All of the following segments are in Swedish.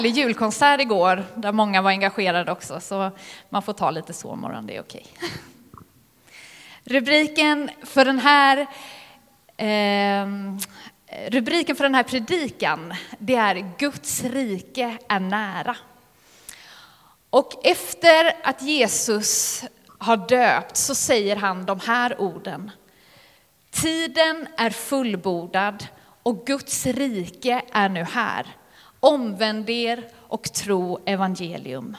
Julkonsert igår där många var engagerade också, så man får ta lite sovmorgon, det är okej. Rubriken för den här predikan, det är Guds rike är nära. Och efter att Jesus har döpt så säger han de här orden: tiden är fullbordad och Guds rike är nu här. Omvänd er och tro evangelium.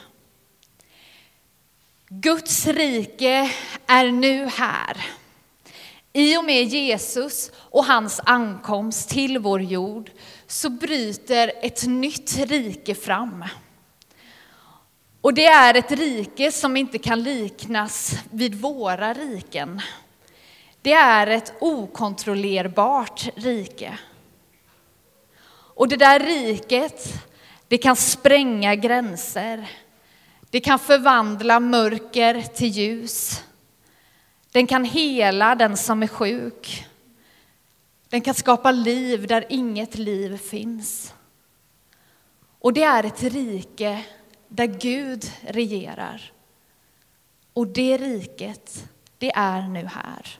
Guds rike är nu här. I och med Jesus och hans ankomst till vår jord så bryter ett nytt rike fram. Och det är ett rike som inte kan liknas vid våra riken. Det är ett okontrollerbart rike. Och det där riket, det kan spränga gränser. Det kan förvandla mörker till ljus. Den kan hela den som är sjuk. Den kan skapa liv där inget liv finns. Och det är ett rike där Gud regerar. Och det riket, det är nu här.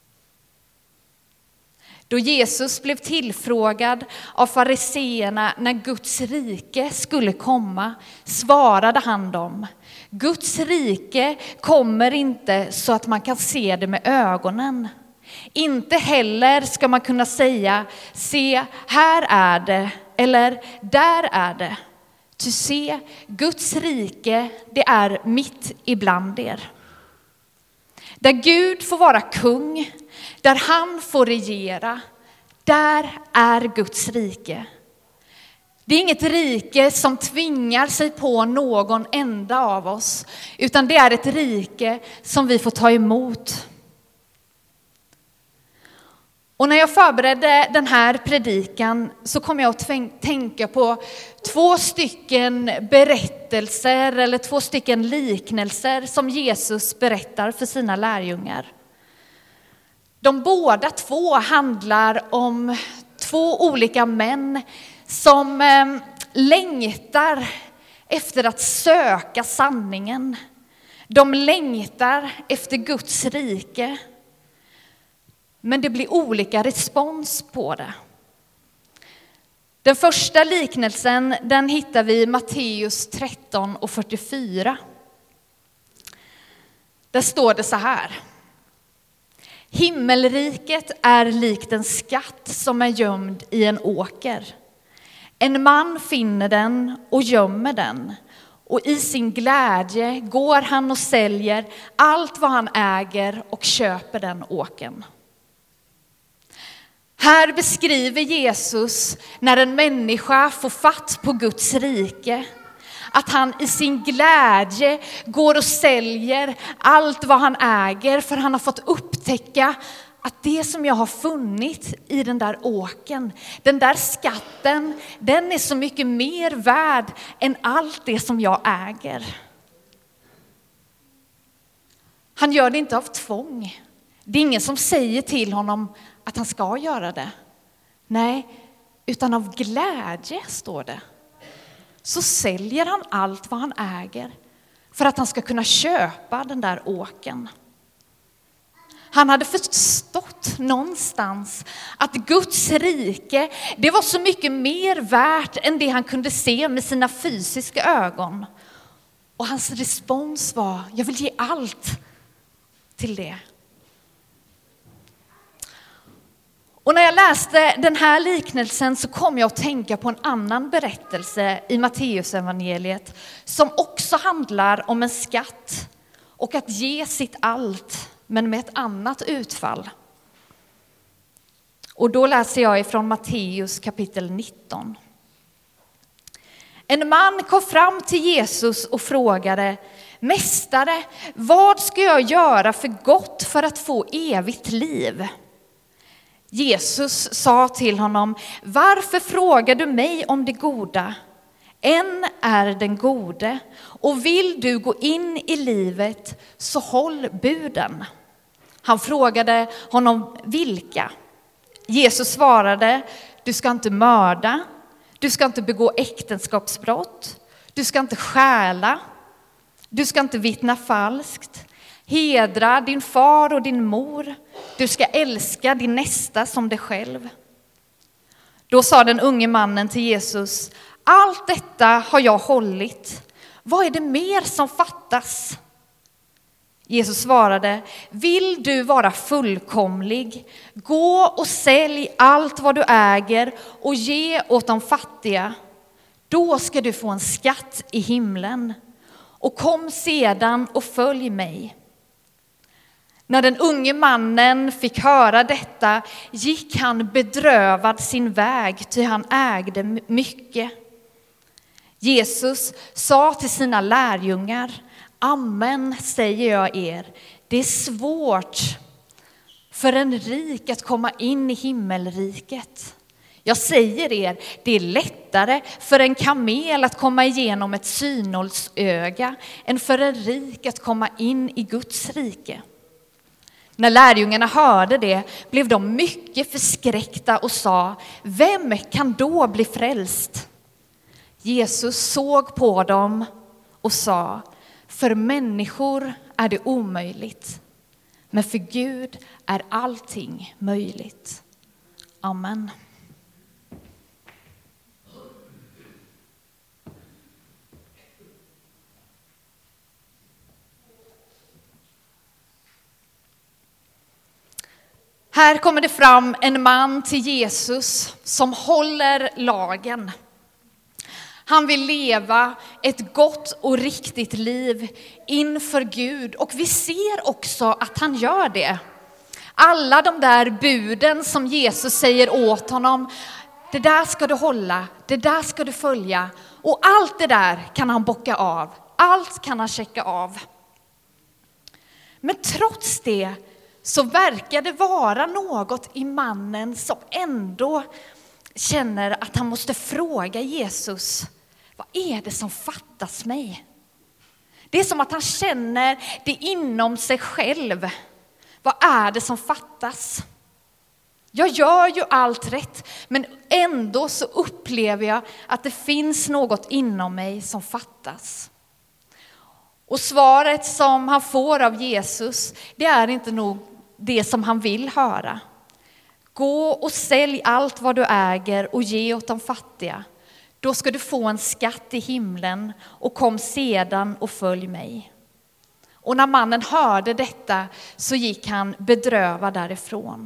Då Jesus blev tillfrågad av fariseerna när Guds rike skulle komma, svarade han dem: Guds rike kommer inte så att man kan se det med ögonen. Inte heller ska man kunna säga: se, här är det, eller där är det. Ty se, Guds rike, det är mitt ibland er. Där Gud får vara kung, där han får regera, där är Guds rike. Det är inget rike som tvingar sig på någon enda av oss, utan det är ett rike som vi får ta emot. Och när jag förberedde den här predikan så kom jag att tänka på 2 stycken berättelser eller 2 stycken liknelser som Jesus berättar för sina lärjungar. De båda 2 handlar om 2 olika män som längtar efter att söka sanningen. De längtar efter Guds rike. Men det blir olika respons på det. Den första liknelsen, den hittar vi i Matteus 13 och 44. Där står det så här: himmelriket är likt en skatt som är gömd i en åker. En man finner den och gömmer den. Och i sin glädje går han och säljer allt vad han äger och köper den åkern. Här beskriver Jesus när en människa får fatt på Guds rike. Att han i sin glädje går och säljer allt vad han äger. För han har fått upptäcka att det som jag har funnit i den där åken, den där skatten, den är så mycket mer värd än allt det som jag äger. Han gör det inte av tvång. Det är ingen som säger till honom att han ska göra det. Nej, utan av glädje står det. Så säljer han allt vad han äger för att han ska kunna köpa den där åken. Han hade förstått någonstans att Guds rike, det var så mycket mer värt än det han kunde se med sina fysiska ögon. Och hans respons var: jag vill ge allt till det. Och när jag läste den här liknelsen så kom jag att tänka på en annan berättelse i Matteus evangeliet som också handlar om en skatt och att ge sitt allt, men med ett annat utfall. Och då läser jag ifrån Matteus kapitel 19. En man kom fram till Jesus och frågade: Mästare, vad ska jag göra för gott för att få evigt liv? Jesus sa till honom: varför frågar du mig om det goda? En är den gode, och vill du gå in i livet så håll buden. Han frågade honom vilka. Jesus svarade: du ska inte mörda, Du ska inte begå äktenskapsbrott. Du ska inte stjäla. Du ska inte vittna falskt. Hedra din far och din mor. Du ska älska din nästa som dig själv. Då sa den unge mannen till Jesus: allt detta har jag hållit. Vad är det mer som fattas? Jesus svarade: vill du vara fullkomlig, gå och sälj allt vad du äger och ge åt de fattiga. Då ska du få en skatt i himlen. Och kom sedan och följ mig. När den unge mannen fick höra detta gick han bedrövad sin väg, ty han ägde mycket. Jesus sa till sina lärjungar: amen säger jag er, det är svårt för en rik att komma in i himmelriket. Jag säger er, det är lättare för en kamel att komma igenom ett synålsöga än för en rik att komma in i Guds rike. När lärjungarna hörde det blev de mycket förskräckta och sa: vem kan då bli frälst? Jesus såg på dem och sa: för människor är det omöjligt, men för Gud är allting möjligt. Amen. Här kommer det fram en man till Jesus som håller lagen. Han vill leva ett gott och riktigt liv inför Gud, och vi ser också att han gör det. Alla de där buden som Jesus säger åt honom, det där ska du hålla, det där ska du följa, och allt det där kan han bocka av, allt kan han checka av. Men trots det så verkar det vara något i mannen som ändå känner att han måste fråga Jesus: vad är det som fattas mig? Det är som att han känner det inom sig själv. Vad är det som fattas? Jag gör ju allt rätt, men ändå så upplever jag att det finns något inom mig som fattas. Och svaret som han får av Jesus, det är inte nog det som han vill höra. Gå och sälj allt vad du äger och ge åt de fattiga. Då ska du få en skatt i himlen, och kom sedan och följ mig. Och när mannen hörde detta så gick han bedrövad därifrån.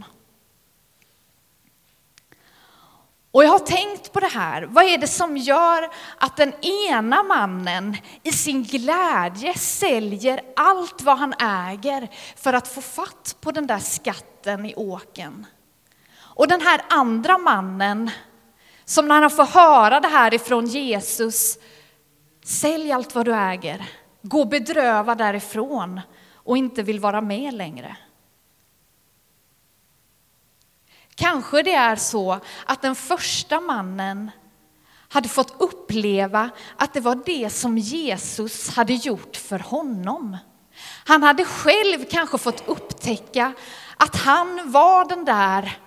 Och jag har tänkt på det här. Vad är det som gör att den ena mannen i sin glädje säljer allt vad han äger för att få fatt på den där skatten i åken? Och den här andra mannen, som när han får höra det här ifrån Jesus: sälj allt vad du äger, gå bedrövad därifrån, och inte vill vara med längre. Kanske det är så att den första mannen hade fått uppleva att det var det som Jesus hade gjort för honom. Han hade själv kanske fått upptäcka att han var den där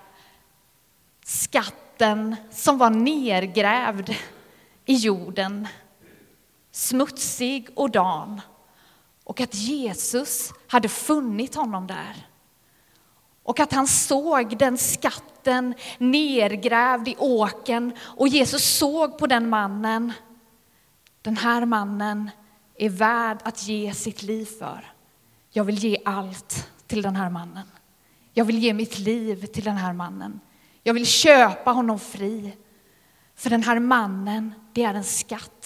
skatten som var nergrävd i jorden, smutsig och dan, och att Jesus hade funnit honom där. Och att han såg den skatten nergrävd i åken, och Jesus såg på den mannen: den här mannen är värd att ge sitt liv för. Jag vill ge allt till den här mannen. Jag vill ge mitt liv till den här mannen. Jag vill köpa honom fri. För den här mannen, det är en skatt.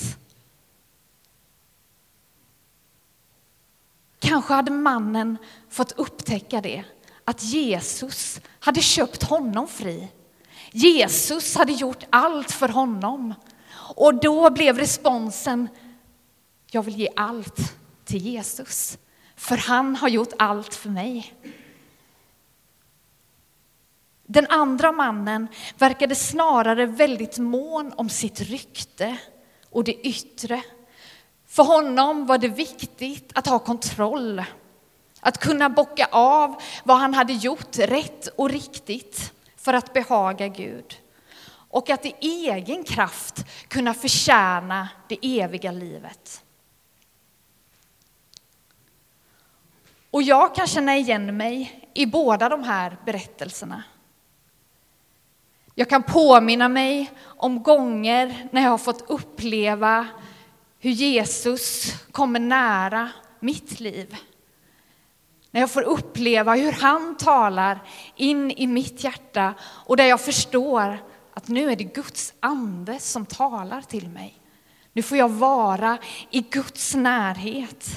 Kanske hade mannen fått upptäcka det, att Jesus hade köpt honom fri. Jesus hade gjort allt för honom. Och då blev responsen: jag vill ge allt till Jesus. För han har gjort allt för mig. Den andra mannen verkade snarare väldigt mån om sitt rykte och det yttre. För honom var det viktigt att ha kontroll. Att kunna bocka av vad han hade gjort rätt och riktigt för att behaga Gud. och att i egen kraft kunna förtjäna det eviga livet. Och jag kan känna igen mig i båda de här berättelserna. Jag kan påminna mig om gånger när jag har fått uppleva hur Jesus kommer nära mitt liv. När jag får uppleva hur han talar in i mitt hjärta och där jag förstår att nu är det Guds ande som talar till mig. Nu får jag vara i Guds närhet.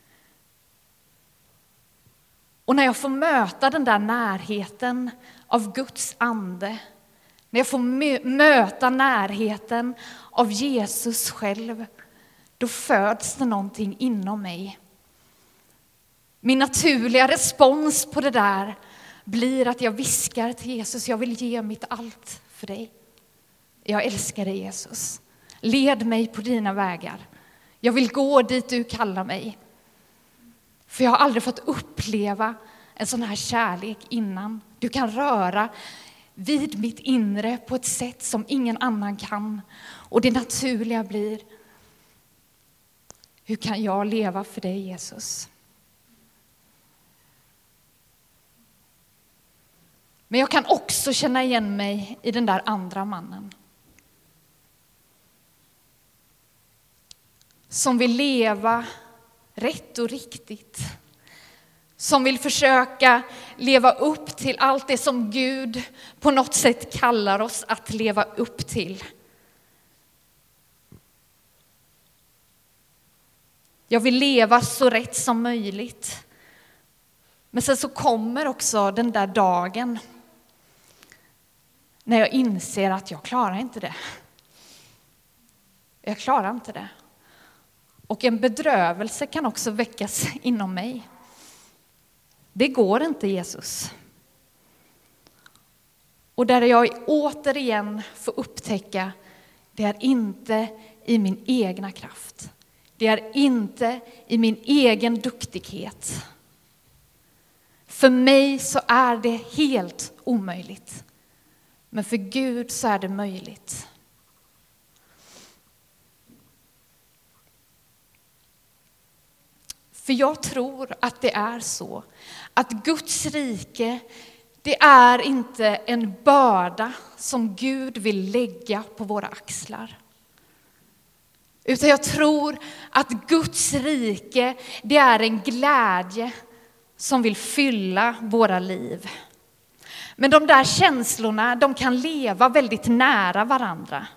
Och när jag får möta den där närheten av Guds ande, när jag får möta närheten av Jesus själv, då föds det någonting inom mig. Min naturliga respons på det där blir att jag viskar till Jesus, jag vill ge mitt allt för dig. Jag älskar dig Jesus. Led mig på dina vägar. Jag vill gå dit du kallar mig. För jag har aldrig fått uppleva en sån här kärlek innan. Du kan röra vid mitt inre på ett sätt som ingen annan kan. Och det naturliga blir, hur kan jag leva för dig Jesus? Men jag kan också känna igen mig i den där andra mannen. Som vill leva rätt och riktigt. Som vill försöka leva upp till allt det som Gud på något sätt kallar oss att leva upp till. Jag vill leva så rätt som möjligt. Men sen så kommer också den där dagen när jag inser att jag klarar inte det. Jag klarar inte det. Och en bedrövelse kan också väckas inom mig. Det går inte Jesus. Och där jag återigen får upptäcka, det är inte i min egna kraft. Det är inte i min egen duktighet. För mig så är det helt omöjligt. Men för Gud så är det möjligt. För jag tror att det är så. Att Guds rike, det är inte en börda som Gud vill lägga på våra axlar. Utan jag tror att Guds rike, det är en glädje som vill fylla våra liv. Men de där känslorna, de kan leva väldigt nära varandra.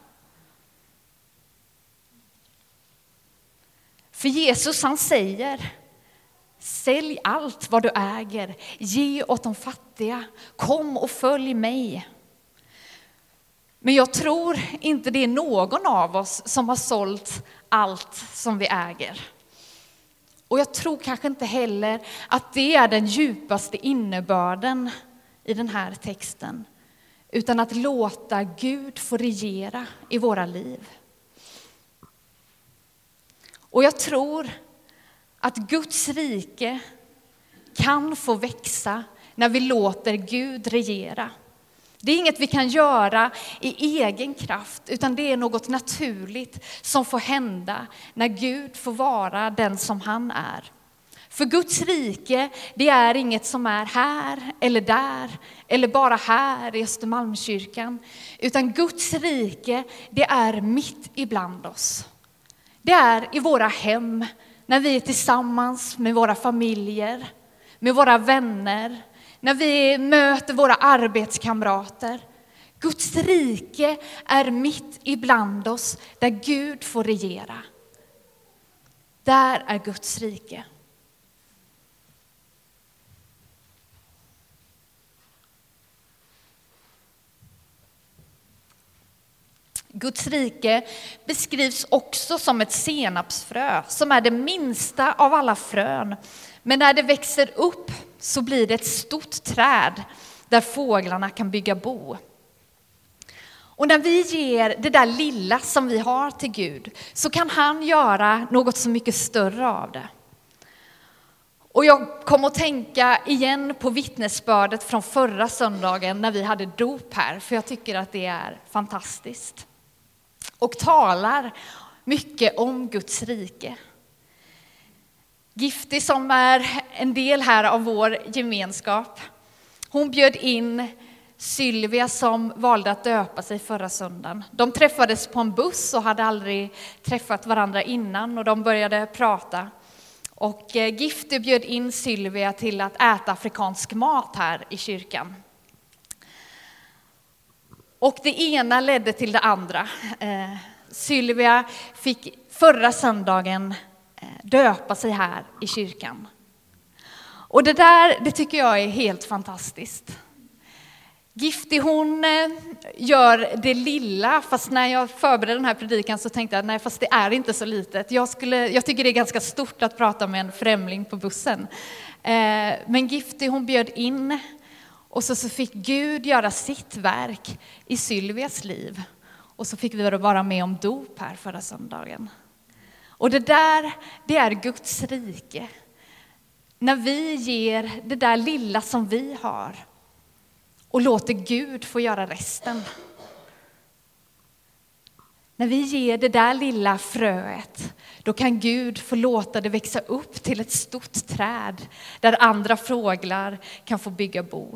För Jesus han säger, sälj allt vad du äger, ge åt de fattiga, kom och följ mig. Men jag tror inte det är någon av oss som har sålt allt som vi äger. Och jag tror kanske inte heller att det är den djupaste innebörden i den här texten. Utan att låta Gud få regera i våra liv. Och jag tror att Guds rike kan få växa när vi låter Gud regera. Det är inget vi kan göra i egen kraft, utan det är något naturligt som får hända när Gud får vara den som han är. För Guds rike, det är inget som är här eller där eller bara här i Östermalmskyrkan, utan Guds rike, det är mitt ibland oss. Det är i våra hem, när vi är tillsammans med våra familjer, med våra vänner, när vi möter våra arbetskamrater. Guds rike är mitt ibland oss, där Gud får regera. Där är Guds rike. Guds rike beskrivs också som ett senapsfrö, som är det minsta av alla frön. Men när det växer upp så blir det ett stort träd där fåglarna kan bygga bo. Och när vi ger det där lilla som vi har till Gud, så kan han göra något så mycket större av det. Och jag kom att tänka igen på vittnesbördet från förra söndagen när vi hade dop här. För jag tycker att det är fantastiskt. Och talar mycket om Guds rike. Gifty, som är en del här av vår gemenskap, hon bjöd in Sylvia som valde att döpa sig förra söndagen. De träffades på en buss och hade aldrig träffat varandra innan, och de började prata. Och Gifty bjöd in Sylvia till att äta afrikansk mat här i kyrkan. Och det ena ledde till det andra. Sylvia fick förra söndagen döpa sig här i kyrkan. Och det tycker jag är helt fantastiskt. Gifty, hon gör det lilla, fast när jag förberedde den här predikan så tänkte jag, nej, fast det är inte så litet. Jag tycker det är ganska stort att prata med en främling på bussen. Men Gifty, hon bjöd in, och så fick Gud göra sitt verk i Sylvias liv. Och så fick vi vara med om dop här förra söndagen. Och det är Guds rike. När vi ger det där lilla som vi har och låter Gud få göra resten. När vi ger det där lilla fröet, då kan Gud få låta det växa upp till ett stort träd där andra fåglar kan få bygga bo.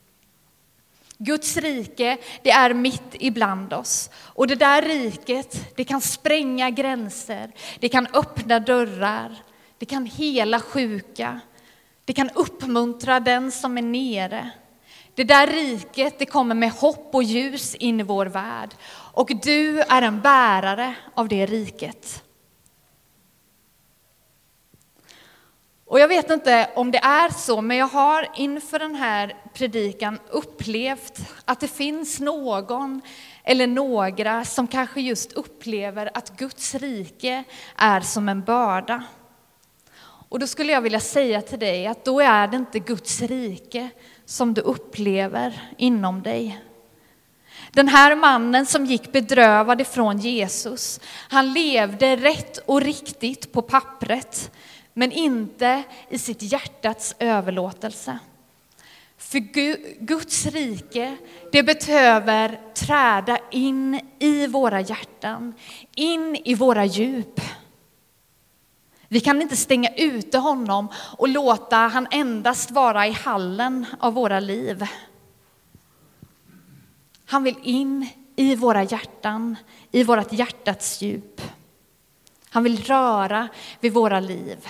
Guds rike, det är mitt ibland oss. Och det där riket, det kan spränga gränser, det kan öppna dörrar, det kan hela sjuka, det kan uppmuntra den som är nere. Det där riket, det kommer med hopp och ljus in i vår värld. Och du är en bärare av det riket. Och jag vet inte om det är så, men jag har inför den här predikan upplevt att det finns någon eller några som kanske just upplever att Guds rike är som en börda. Och då skulle jag vilja säga till dig att då är det inte Guds rike som du upplever inom dig. Den här mannen som gick bedrövad ifrån Jesus, han levde rätt och riktigt på pappret, men inte i sitt hjärtats överlåtelse. För Guds rike, det behöver träda in i våra hjärtan, in i våra djup. Vi kan inte stänga ute honom och låta han endast vara i hallen av våra liv. Han vill in i våra hjärtan, i vårt hjärtats djup. Han vill röra vid våra liv.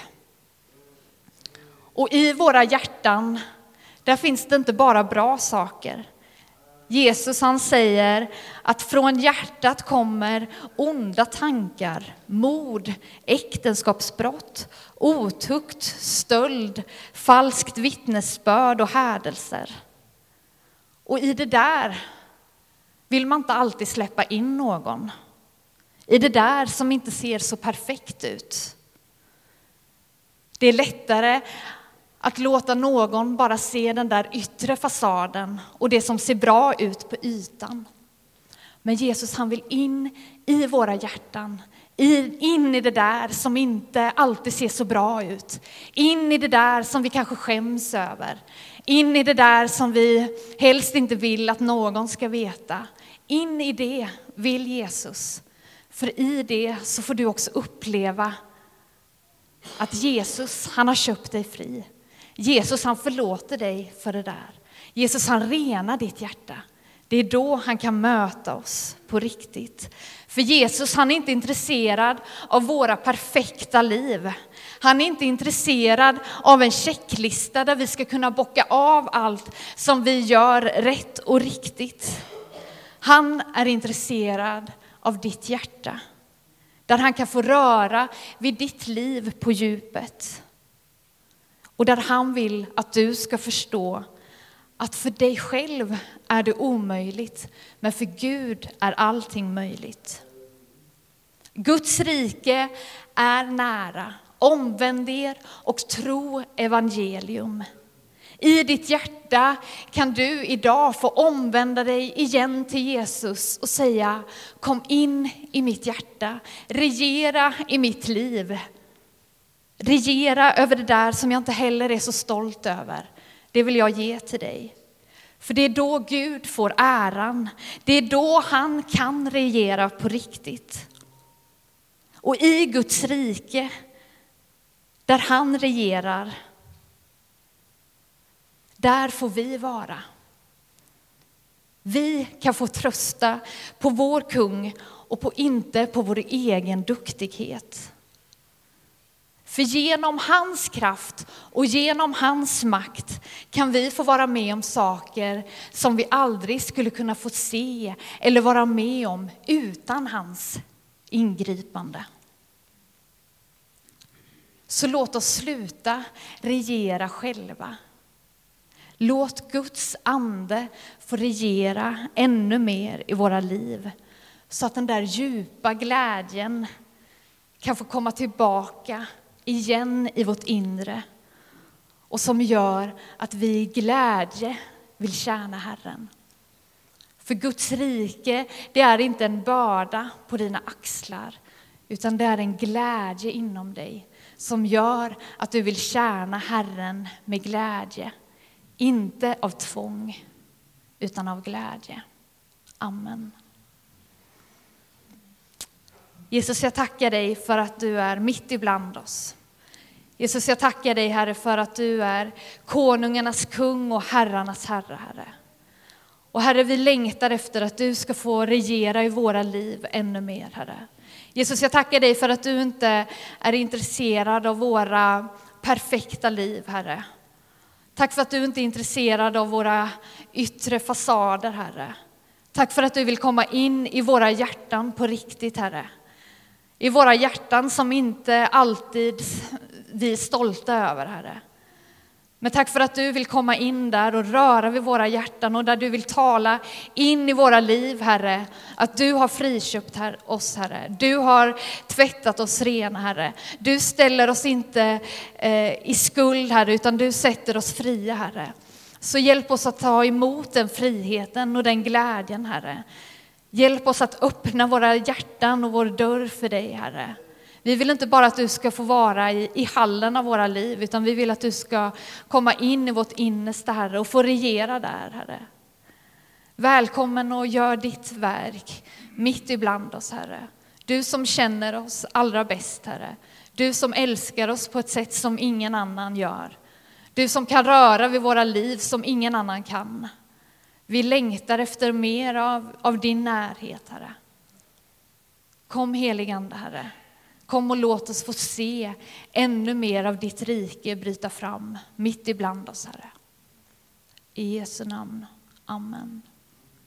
Och i våra hjärtan, där finns det inte bara bra saker. Jesus, han säger att från hjärtat kommer onda tankar, mord, äktenskapsbrott, otukt, stöld, falskt vittnesbörd och hädelser. Och i det där vill man inte alltid släppa in någon. I det där som inte ser så perfekt ut. Det är lättare att låta någon bara se den där yttre fasaden och det som ser bra ut på ytan. Men Jesus, han vill in i våra hjärtan. In i det där som inte alltid ser så bra ut. In i det där som vi kanske skäms över. In i det där som vi helst inte vill att någon ska veta. In i det vill Jesus. För i det så får du också uppleva att Jesus, han har köpt dig fri. Jesus, han förlåter dig för det där. Jesus, han renar ditt hjärta. Det är då han kan möta oss på riktigt. För Jesus, han är inte intresserad av våra perfekta liv. Han är inte intresserad av en checklista där vi ska kunna bocka av allt som vi gör rätt och riktigt. Han är intresserad av ditt hjärta. Där han kan få röra vid ditt liv på djupet. Och där han vill att du ska förstå att för dig själv är det omöjligt, men för Gud är allting möjligt. Guds rike är nära. Omvänd er och tro evangelium. I ditt hjärta kan du idag få omvända dig igen till Jesus och säga: kom in i mitt hjärta, regera i mitt liv. Regera över det där som jag inte heller är så stolt över. Det vill jag ge till dig. För det är då Gud får äran. Det är då han kan regera på riktigt. Och i Guds rike, där han regerar, där får vi vara. Vi kan få trösta på vår kung och inte på vår egen duktighet. För genom hans kraft och genom hans makt kan vi få vara med om saker som vi aldrig skulle kunna få se eller vara med om utan hans ingripande. Så låt oss sluta regera själva. Låt Guds ande få regera ännu mer i våra liv. Så att den där djupa glädjen kan få komma tillbaka igen i vårt inre. Och som gör att vi i glädje vill tjäna Herren. För Guds rike, det är inte en börda på dina axlar. Utan det är en glädje inom dig. Som gör att du vill tjäna Herren med glädje. Inte av tvång, utan av glädje. Amen. Jesus, jag tackar dig för att du är mitt ibland oss. Jesus, jag tackar dig, Herre, för att du är konungarnas kung och herrarnas herre, Herre. Och Herre, vi längtar efter att du ska få regera i våra liv ännu mer, Herre. Jesus, jag tackar dig för att du inte är intresserad av våra perfekta liv, Herre. Tack för att du inte är intresserad av våra yttre fasader, Herre. Tack för att du vill komma in i våra hjärtan på riktigt, Herre. I våra hjärtan som inte alltid vi är stolta över, Herre. Men tack för att du vill komma in där och röra vid våra hjärtan och där du vill tala in i våra liv, Herre. Att du har friköpt oss, Herre. Du har tvättat oss rena, Herre. Du ställer oss inte i skuld, Herre, utan du sätter oss fria, Herre. Så hjälp oss att ta emot den friheten och den glädjen, Herre. Hjälp oss att öppna våra hjärtan och vår dörr för dig, Herre. Vi vill inte bara att du ska få vara i hallen av våra liv, utan vi vill att du ska komma in i vårt innersta, Herre, och få regera där, Herre. Välkommen och gör ditt verk mitt ibland oss, Herre. Du som känner oss allra bäst, Herre. Du som älskar oss på ett sätt som ingen annan gör. Du som kan röra vid våra liv som ingen annan kan. Vi längtar efter mer av din närhet, Herre. Kom, heligande, Herre. Kom och låt oss få se ännu mer av ditt rike bryta fram mitt ibland oss, Herre. I Jesu namn. Amen.